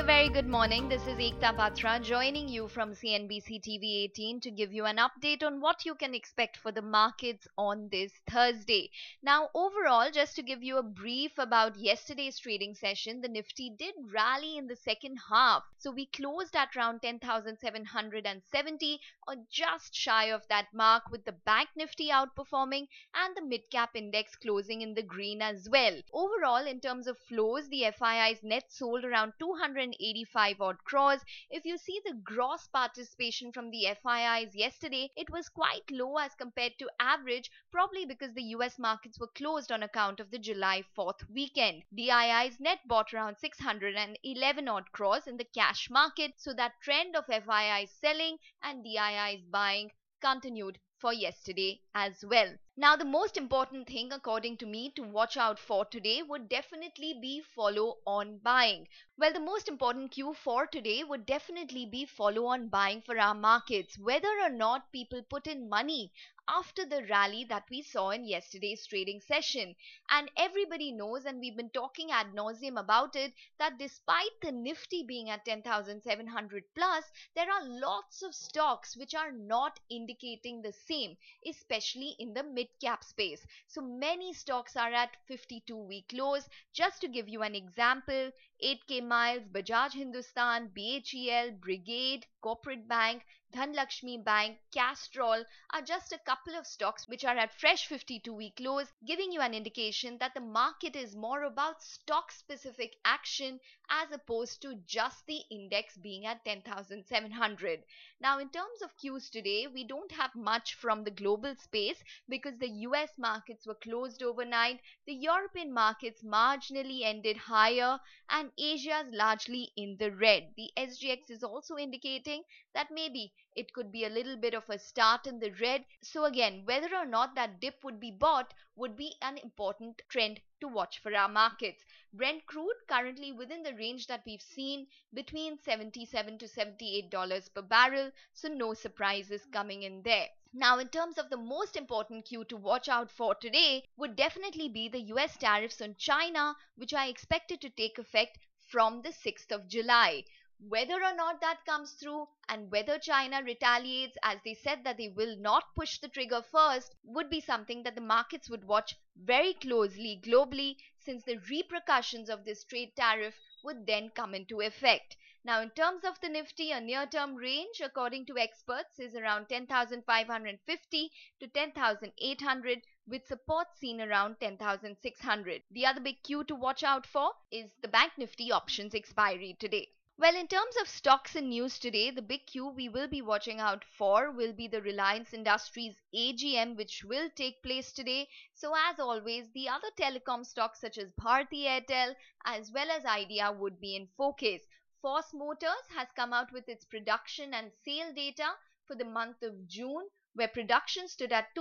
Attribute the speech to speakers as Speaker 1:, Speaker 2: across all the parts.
Speaker 1: very good morning. This is Ekta Patra joining you from CNBC TV 18 to give you an update on what you can expect for the markets on this Thursday. Now, overall, just to give you a brief about yesterday's trading session, the Nifty did rally in the second half. So we closed at around 10,770 or just shy of that mark, with the Bank Nifty outperforming and the mid-cap index closing in the green as well. Overall, in terms of flows, the FII's net sold around 285 odd crores. If you see the gross participation from the FIIs yesterday, it was quite low as compared to average, probably because the US markets were closed on account of the July 4th weekend. DII's net bought around 611 odd crores in the cash market, so that trend of FIIs selling and DIIs buying continued for yesterday as well. Now, the most important thing, according to me, to watch out for today would definitely be follow-on buying. Well, the most important cue for today would definitely be follow-on buying for our markets, whether or not people put in money after the rally that we saw in yesterday's trading session. And everybody knows, and we've been talking ad nauseum about it, that despite the Nifty being at 10,700 plus, there are lots of stocks which are not indicating the same, especially in the mid-cap space. So many stocks are at 52-week lows. Just to give you an example, 8K Miles, Bajaj Hindustan, BHEL, Brigade, Corporate Bank, Dhanlakshmi Bank, Castrol are just a couple of stocks which are at fresh 52-week lows, giving you an indication that the market is more about stock-specific action as opposed to just the index being at 10,700. Now, in terms of cues today, we don't have much from the global space because the US markets were closed overnight, the European markets marginally ended higher, and Asia's largely in the red. The SGX is also indicating that maybe it could be a little bit of a start in the red. So again, whether or not that dip would be bought would be an important trend to watch for our markets. Brent crude currently within the range that we've seen, between $77 to $78 per barrel, so no surprises coming in there. Now, in terms of the most important cue to watch out for today would definitely be the US tariffs on China, which are expected to take effect from the 6th of July. Whether or not that comes through and whether China retaliates, as they said that they will not push the trigger first, would be something that the markets would watch very closely globally, since the repercussions of this trade tariff would then come into effect. Now, in terms of the Nifty, a near-term range, according to experts, is around 10,550 to 10,800, with support seen around 10,600. The other big cue to watch out for is the Bank Nifty options expiry today. Well, in terms of stocks and news today, the big cue we will be watching out for will be the Reliance Industries AGM, which will take place today. So as always, the other telecom stocks such as Bharti Airtel as well as Idea would be in focus. Force Motors has come out with its production and sale data for the month of June, where production stood at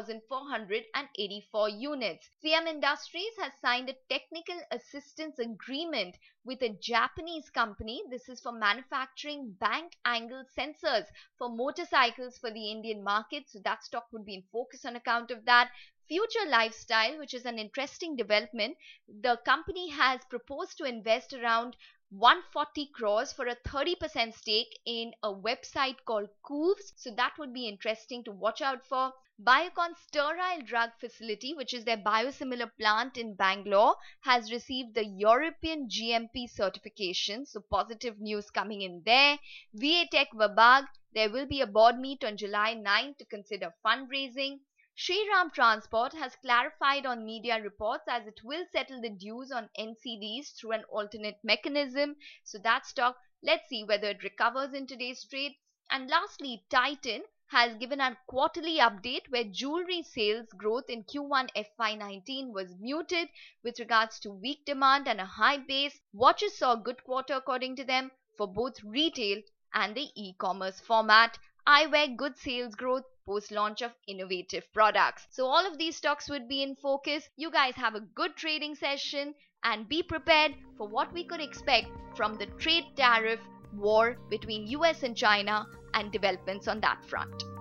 Speaker 1: 2,484 units. CM Industries has signed a technical assistance agreement with a Japanese company. This is for manufacturing bank angle sensors for motorcycles for the Indian market. So that stock would be in focus on account of that. Future Lifestyle, which is an interesting development, the company has proposed to invest around 140 crores for a 30% stake in a website called Cooves. So that would be interesting to watch out for. Biocon's sterile drug facility, which is their biosimilar plant in Bangalore, has received the European GMP certification. So positive news coming in there. VA-Tech Vabag, there will be a board meet on July 9th to consider fundraising. Shriram Transport has clarified on media reports as it will settle the dues on NCDs through an alternate mechanism. So that stock, let's see whether it recovers in today's trade. And lastly, Titan has given a quarterly update where jewelry sales growth in Q1 FY19 was muted with regards to weak demand and a high base. Watches saw a good quarter according to them for both retail and the e-commerce format. Eyewear good sales growth post launch of innovative products. So all of these stocks would be in focus. You guys have a good trading session and be prepared for what we could expect from the trade tariff war between US and China and developments on that front.